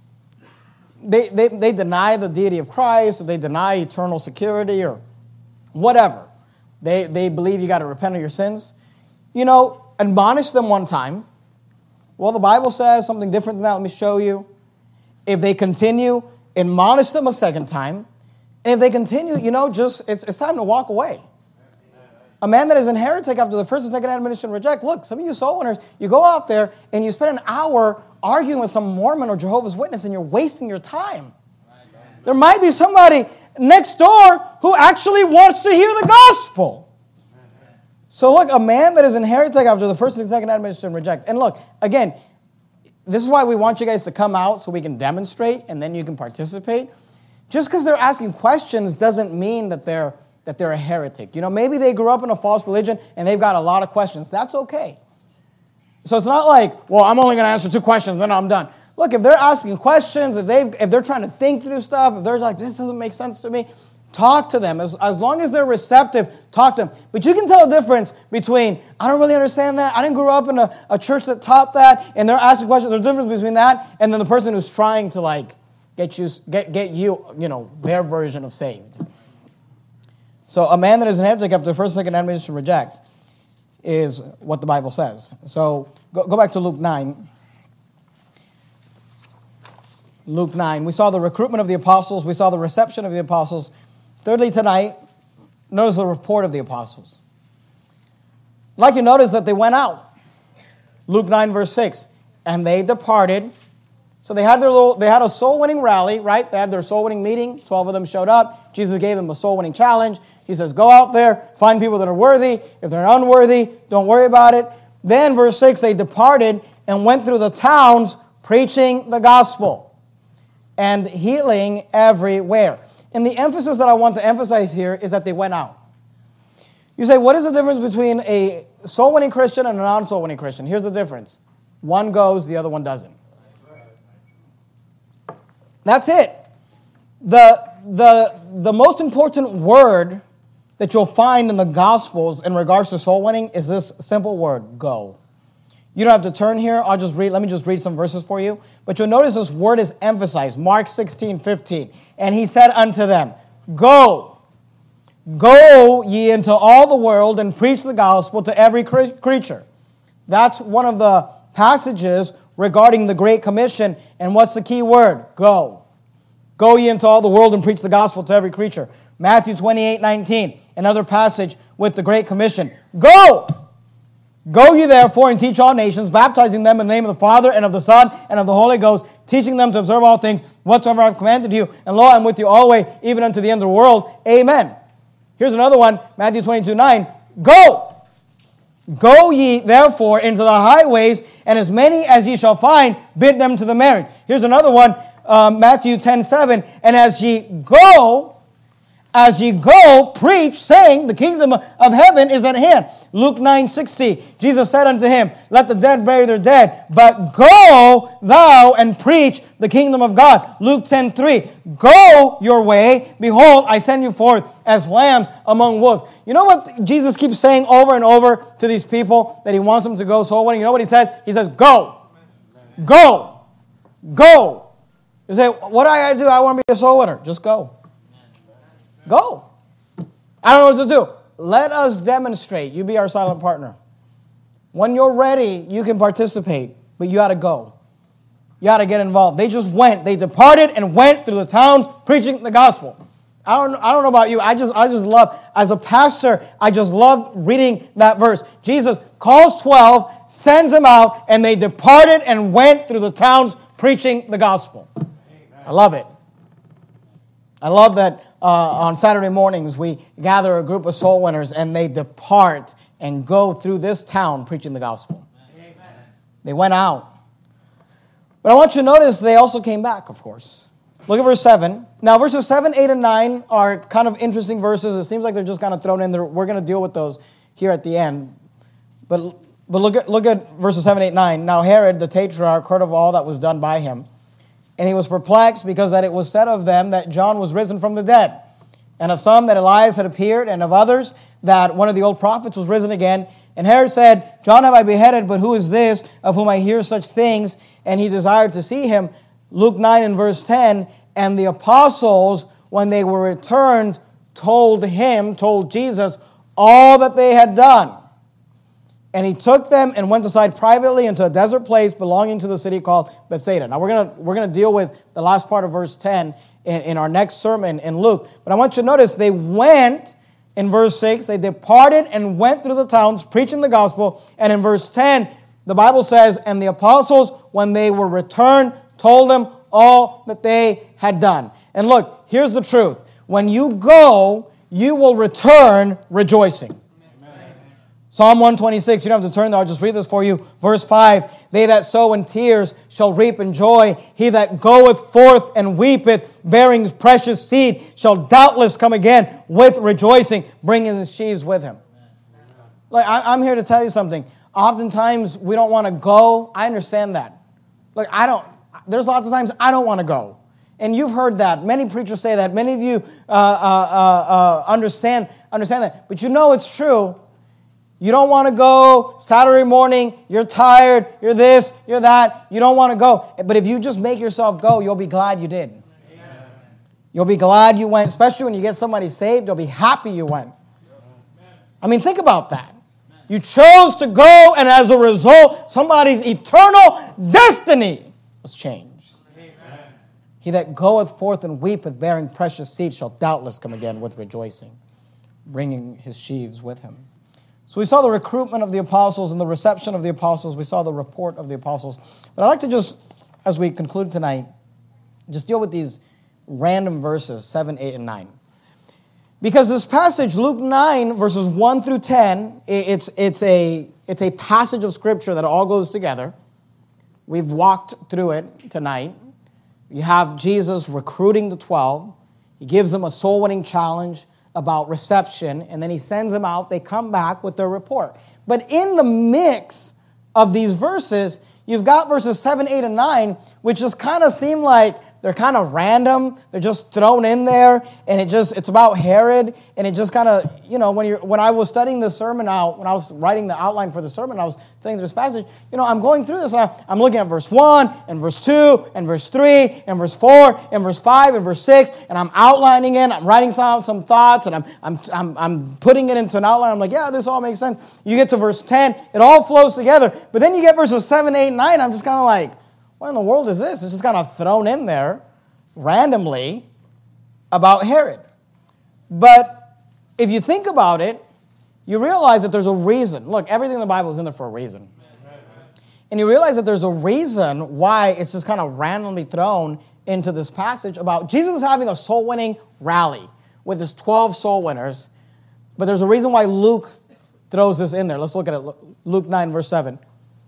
they deny the deity of Christ, or they deny eternal security, or whatever. They believe you got to repent of your sins. admonish them one time. Well, the Bible says something different than that. Let me show you. If they continue, admonish them a second time. And if they continue, it's time to walk away. A man that is an heretic after the first and second admonition reject. Look, some of you soul winners, you go out there and you spend an hour arguing with some Mormon or Jehovah's Witness and you're wasting your time. There might be somebody next door who actually wants to hear the gospel. So look, a man that is an heretic after the first and second admonition reject. And look, again, this is why we want you guys to come out so we can demonstrate and then you can participate. Just because they're asking questions doesn't mean that they're a heretic. Maybe they grew up in a false religion and they've got a lot of questions. That's okay. So it's not like, well, I'm only going to answer 2 questions, then I'm done. Look, if they're asking questions, if they're trying to think through stuff, if they're like, this doesn't make sense to me, talk to them. As long as they're receptive, talk to them. But you can tell a difference between, I don't really understand that, I didn't grow up in a church that taught that, and they're asking questions. There's a difference between that and then the person who's trying to get you, their version of saved. So a man that is an heretic after the first and second admonition reject is what the Bible says. So go back to Luke 9. Luke 9. We saw the recruitment of the apostles. We saw the reception of the apostles. Thirdly, tonight, notice the report of the apostles. I'd like you to notice that they went out. Luke 9, verse 6. And they departed. So they had a soul-winning rally, right? They had their soul-winning meeting. 12 of them showed up. Jesus gave them a soul-winning challenge. He says, go out there, find people that are worthy. If they're unworthy, don't worry about it. Then, verse 6, they departed and went through the towns preaching the gospel and healing everywhere. And the emphasis that I want to emphasize here is that they went out. You say, what is the difference between a soul-winning Christian and a non-soul-winning Christian? Here's the difference. One goes, the other one doesn't. That's it. The most important word that you'll find in the Gospels in regards to soul winning is this simple word, go. You don't have to turn here. Let me just read some verses for you. But you'll notice this word is emphasized. Mark 16:15. And he said unto them, go ye into all the world and preach the gospel to every creature. That's one of the passages regarding the Great Commission. And what's the key word? Go. Go ye into all the world and preach the gospel to every creature. Matthew 28:19, another passage with the Great Commission. Go! Go ye therefore and teach all nations, baptizing them in the name of the Father and of the Son and of the Holy Ghost, teaching them to observe all things whatsoever I have commanded you. And lo, I am with you always, even unto the end of the world. Amen. Here's another one, Matthew 22:9. Go! Go ye therefore into the highways, and as many as ye shall find, bid them to the marriage. Here's another one, Matthew 10:7. And as ye go, preach, saying, the kingdom of heaven is at hand. Luke 9:60. Jesus said unto him, let the dead bury their dead, but go thou and preach the kingdom of God. Luke 10:3. Go your way. Behold, I send you forth as lambs among wolves. You know what Jesus keeps saying over and over to these people that he wants them to go soul winning? You know what he says? He says, go. Go. Go. You say, what do I got to do? I want to be a soul winner. Just go. Go. I don't know what to do. Let us demonstrate. You be our silent partner. When you're ready, you can participate, but you got to go. You got to get involved. They just went. They departed and went through the towns preaching the gospel. I don't know about you. I just love, as a pastor, I just love reading that verse. Jesus calls 12, sends them out, and they departed and went through the towns preaching the gospel. Amen. I love it. I love that on Saturday mornings we gather a group of soul winners and they depart and go through this town preaching the gospel. Amen. They went out. But I want you to notice they also came back, of course. Look at verse 7. Now, verses 7, 8, and 9 are kind of interesting verses. It seems like they're just kind of thrown in there. We're going to deal with those here at the end. But look at verses 7, 8, 9. Now Herod, the Tetrarch, heard of all that was done by him. And he was perplexed because that it was said of them that John was risen from the dead. And of some that Elias had appeared, and of others that one of the old prophets was risen again. And Herod said, John have I beheaded, but who is this of whom I hear such things? And he desired to see him. Luke 9 and verse 10, and the apostles, when they were returned, told Jesus all that they had done. And he took them and went aside privately into a desert place belonging to the city called Bethsaida. Now we're gonna deal with the last part of verse 10 in our next sermon in Luke. But I want you to notice they went, in verse 6, they departed and went through the towns preaching the gospel. And in verse 10, the Bible says, and the apostles, when they were returned, told them all that they had done. And look, here's the truth. When you go, you will return rejoicing. Psalm 126, you don't have to turn there, I'll just read this for you. Verse 5, they that sow in tears shall reap in joy. He that goeth forth and weepeth, bearing precious seed, shall doubtless come again with rejoicing, bringing his sheaves with him. Like, I'm here to tell you something. Oftentimes, we don't want to go. I understand that. Like, there's lots of times I don't want to go. And you've heard that. Many preachers say that. Many of you understand that. But you know it's true. You don't want to go Saturday morning, you're tired, you're this, you're that, you don't want to go. But if you just make yourself go, you'll be glad you did. Amen. You'll be glad you went, especially when you get somebody saved, you'll be happy you went. I mean, think about that. You chose to go, and as a result, somebody's eternal destiny was changed. Amen. He that goeth forth and weepeth, bearing precious seed, shall doubtless come again with rejoicing, bringing his sheaves with him. So we saw the recruitment of the apostles and the reception of the apostles. We saw the report of the apostles. But I'd like to just, as we conclude tonight, just deal with these random verses, 7, 8, and 9. Because this passage, Luke 9, verses 1 through 10, it's a passage of Scripture that all goes together. We've walked through it tonight. You have Jesus recruiting the 12. He gives them a soul-winning challenge about reception, and then he sends them out. They come back with their report. But in the mix of these verses, you've got verses 7, 8, and 9, which just kind of seem like they're kind of random. They're just thrown in there, and it's about Herod, and it just kind of, when I was studying the sermon out, when I was writing the outline for the sermon, I was studying this passage, I'm going through this, and I'm looking at verse 1, and verse 2, and verse 3, and verse 4, and verse 5, and verse 6, and I'm outlining it, I'm writing some thoughts, and I'm putting it into an outline. I'm like, yeah, this all makes sense. You get to verse 10, it all flows together, but then you get verses 7, 8, 9, I'm just kind of like, what in the world is this? It's just kind of thrown in there randomly about Herod. But if you think about it, you realize that there's a reason. Look, everything in the Bible is in there for a reason. And you realize that there's a reason why it's just kind of randomly thrown into this passage about Jesus having a soul-winning rally with his 12 soul winners. But there's a reason why Luke throws this in there. Let's look at it. Luke 9, verse 7.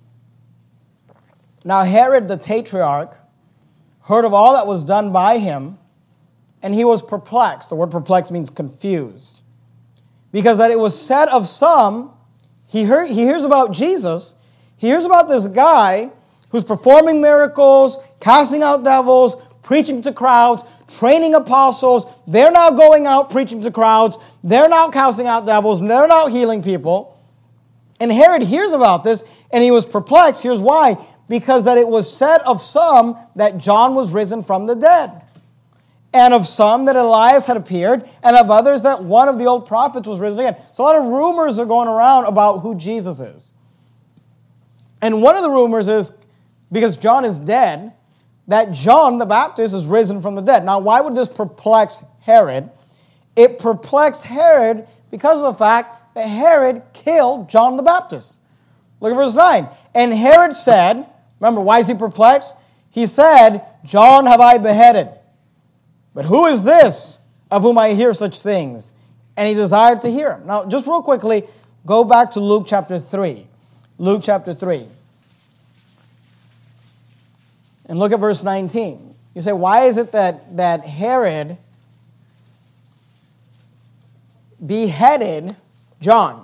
Now Herod the Tetrarch heard of all that was done by him, and he was perplexed. The word perplexed means confused. Because that it was said of some, he hears about Jesus, he hears about this guy who's performing miracles, casting out devils, preaching to crowds, training apostles. They're now going out preaching to crowds. They're now casting out devils. They're now healing people. And Herod hears about this, and he was perplexed. Here's why. Because that it was said of some that John was risen from the dead, and of some that Elias had appeared, and of others that one of the old prophets was risen again. So a lot of rumors are going around about who Jesus is. And one of the rumors is, because John is dead, that John the Baptist is risen from the dead. Now, why would this perplex Herod? It perplexed Herod because of the fact that Herod killed John the Baptist. Look at verse 9. And Herod said, remember, why is he perplexed? He said, John have I beheaded. But who is this of whom I hear such things? And he desired to hear him. Now, just real quickly, go back to Luke chapter 3. Luke chapter 3. And look at verse 19. You say, why is it that Herod beheaded John?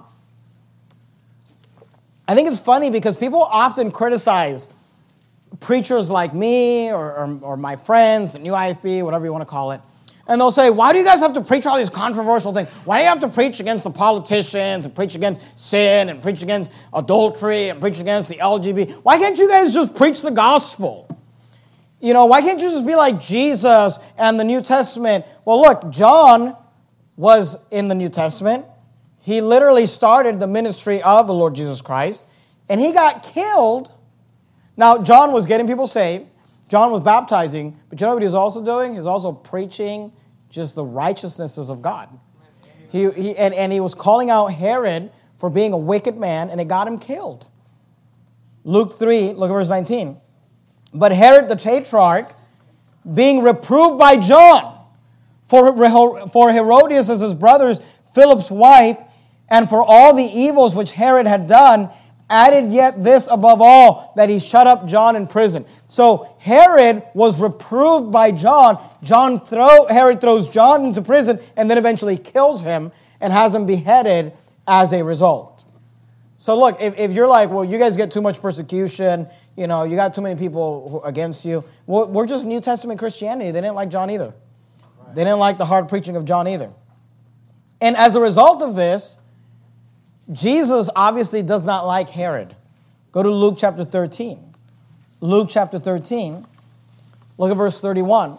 I think it's funny because people often criticize preachers like me or my friends, the new IFB, whatever you want to call it. And they'll say, why do you guys have to preach all these controversial things? Why do you have to preach against the politicians and preach against sin and preach against adultery and preach against the LGBT? Why can't you guys just preach the gospel? Why can't you just be like Jesus and the New Testament? Well, look, John was in the New Testament. He literally started the ministry of the Lord Jesus Christ, and he got killed. Now, John was getting people saved. John was baptizing, but you know what he was also doing? He was also preaching just the righteousnesses of God. He was calling out Herod for being a wicked man, and it got him killed. Luke 3, look at verse 19. But Herod the Tetrarch, being reproved by John for Herodias as his brother's Philip's wife, and for all the evils which Herod had done, added yet this above all, that he shut up John in prison. So Herod was reproved by John. Herod throws John into prison and then eventually kills him and has him beheaded as a result. So look, if you're like, well, you guys get too much persecution, you got too many people against you. Well, we're just New Testament Christianity. They didn't like John either. They didn't like the hard preaching of John either. And as a result of this, Jesus obviously does not like Herod. Go to Luke chapter 13. Luke chapter 13. Look at verse 31.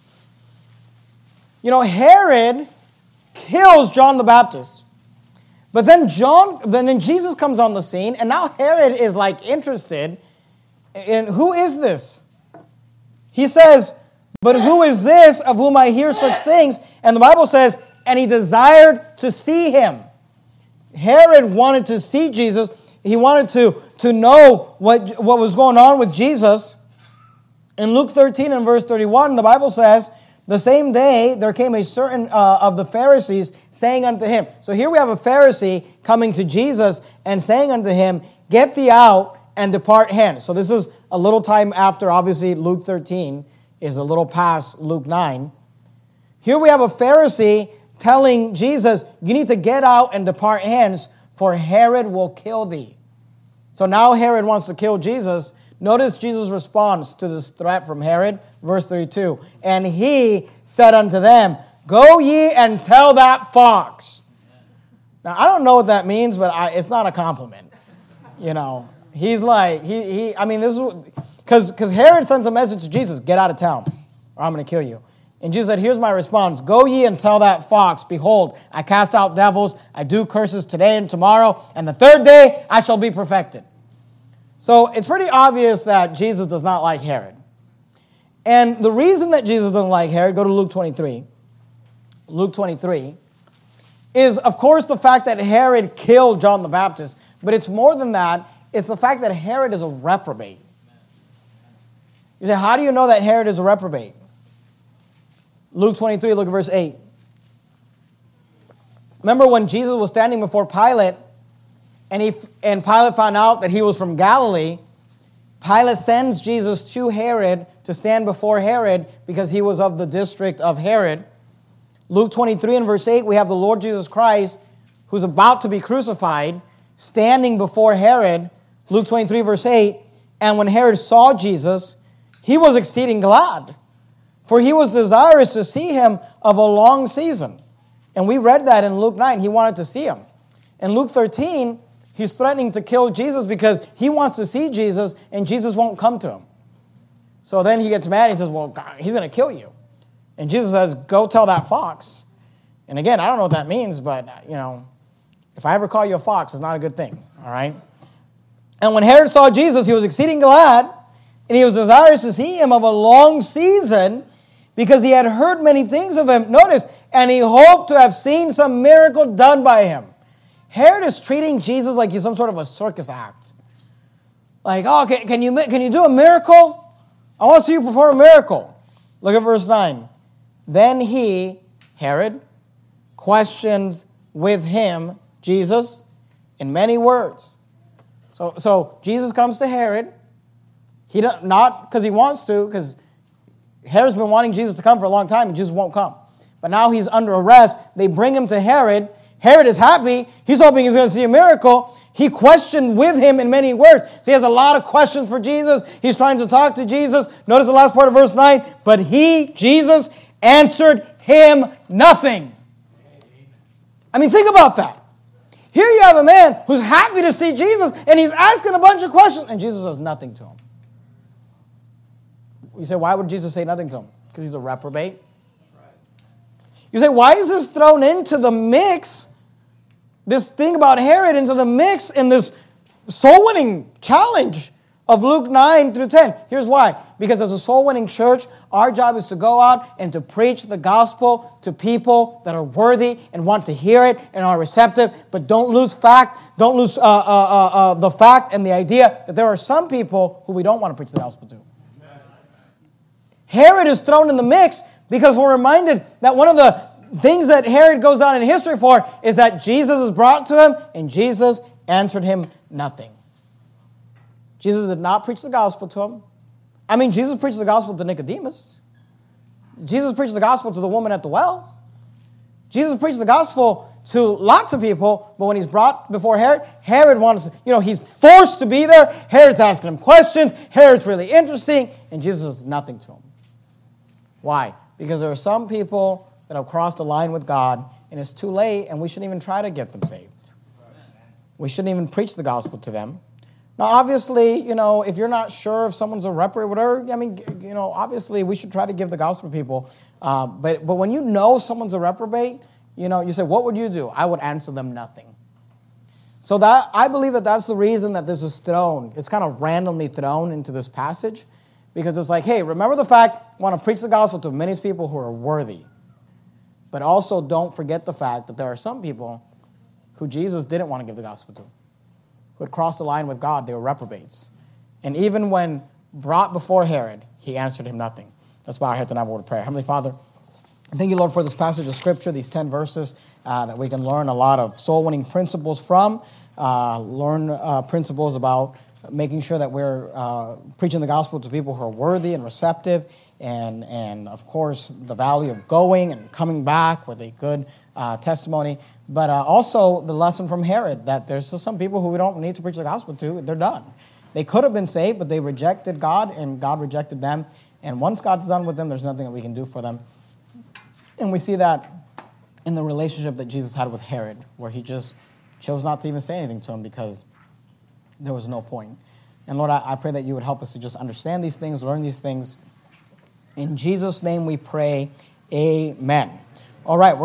Herod kills John the Baptist. But then Jesus comes on the scene, and now Herod is interested in who is this? He says, but who is this of whom I hear such things? And the Bible says, and he desired to see him. Herod wanted to see Jesus. He wanted to know what was going on with Jesus. In Luke 13 and verse 31, the Bible says, the same day there came a certain of the Pharisees saying unto him. So here we have a Pharisee coming to Jesus and saying unto him, get thee out and depart hence. So this is a little time after, obviously, Luke 13 is a little past Luke 9. Here we have a Pharisee telling Jesus, you need to get out and depart hence, for Herod will kill thee. So now Herod wants to kill Jesus. Notice Jesus' response to this threat from Herod, verse 32. And he said unto them, go ye and tell that fox. Now, I don't know what that means, but it's not a compliment. He's like, this is, because Herod sends a message to Jesus, get out of town, or I'm going to kill you. And Jesus said, here's my response. Go ye and tell that fox, behold, I cast out devils, I do curses today and tomorrow, and the third day I shall be perfected. So it's pretty obvious that Jesus does not like Herod. And the reason that Jesus doesn't like Herod, go to Luke 23. Luke 23 is, of course, the fact that Herod killed John the Baptist, but it's more than that. It's the fact that Herod is a reprobate. You say, how do you know that Herod is a reprobate? Luke 23, look at verse 8. Remember when Jesus was standing before Pilate, and Pilate found out that he was from Galilee, Pilate sends Jesus to Herod to stand before Herod because he was of the district of Herod. Luke 23 and verse 8, we have the Lord Jesus Christ, who's about to be crucified, standing before Herod. Luke 23 verse 8, and when Herod saw Jesus, he was exceeding glad, for he was desirous to see him of a long season. And we read that in Luke 9. He wanted to see him. In Luke 13, he's threatening to kill Jesus because he wants to see Jesus and Jesus won't come to him. So then he gets mad. He says, well, God, he's going to kill you. And Jesus says, go tell that fox. And again, I don't know what that means, but, if I ever call you a fox, it's not a good thing, all right? And when Herod saw Jesus, he was exceeding glad, and he was desirous to see him of a long season, because he had heard many things of him. Notice, and he hoped to have seen some miracle done by him. Herod is treating Jesus like he's some sort of a circus act. Like, oh, can you do a miracle? I want to see you perform a miracle. Look at verse 9. Then he, Herod, questioned with him, Jesus, in many words. So Jesus comes to Herod. Not because he wants to, because Herod's been wanting Jesus to come for a long time and Jesus won't come. But now he's under arrest. They bring him to Herod. Herod is happy. He's hoping he's going to see a miracle. He questioned with him in many words. So he has a lot of questions for Jesus. He's trying to talk to Jesus. Notice the last part of verse 9. But he, Jesus, answered him nothing. I mean, think about that. Here you have a man who's happy to see Jesus, and he's asking a bunch of questions, and Jesus says nothing to him. You say, why would Jesus say nothing to him? Because he's a reprobate? You say, why is this thrown into the mix this thing about Herod into the mix in this soul-winning challenge of Luke 9 through 10. Here's why. Because as a soul-winning church, our job is to go out and to preach the gospel to people that are worthy and want to hear it and are receptive, but don't lose the fact and the idea that there are some people who we don't want to preach the gospel to. Herod is thrown in the mix because we're reminded that one of the things that Herod goes down in history for is that Jesus is brought to him and Jesus answered him nothing. Jesus did not preach the gospel to him. I mean, Jesus preached the gospel to Nicodemus. Jesus preached the gospel to the woman at the well. Jesus preached the gospel to lots of people, but when he's brought before Herod, Herod wants, he's forced to be there. Herod's asking him questions. Herod's really interesting, and Jesus does nothing to him. Why? Because there are some people that have crossed the line with God, and it's too late, and we shouldn't even try to get them saved. We shouldn't even preach the gospel to them. Now, obviously, if you're not sure if someone's a reprobate or whatever, obviously we should try to give the gospel to people. But when you know someone's a reprobate, you say, what would you do? I would answer them nothing. So that I believe that's the reason that this is thrown. It's kind of randomly thrown into this passage because it's like, hey, remember the fact, I want to preach the gospel to many people who are worthy. But also don't forget the fact that there are some people who Jesus didn't want to give the gospel to, who had crossed the line with God. They were reprobates. And even when brought before Herod, he answered him nothing. Let's bow our heads and have a word of prayer. Heavenly Father, thank you, Lord, for this passage of Scripture, these 10 verses that we can learn a lot of soul-winning principles from, learn principles about making sure that we're preaching the gospel to people who are worthy and receptive, and of course, the value of going and coming back with a good testimony, but also the lesson from Herod, that there's still some people who we don't need to preach the gospel to. They're done. They could have been saved, but they rejected God, and God rejected them. And once God's done with them, there's nothing that we can do for them. And we see that in the relationship that Jesus had with Herod, where he just chose not to even say anything to him because there was no point. And Lord, I pray that you would help us to just understand these things, learn these things. In Jesus' name we pray, amen. All right.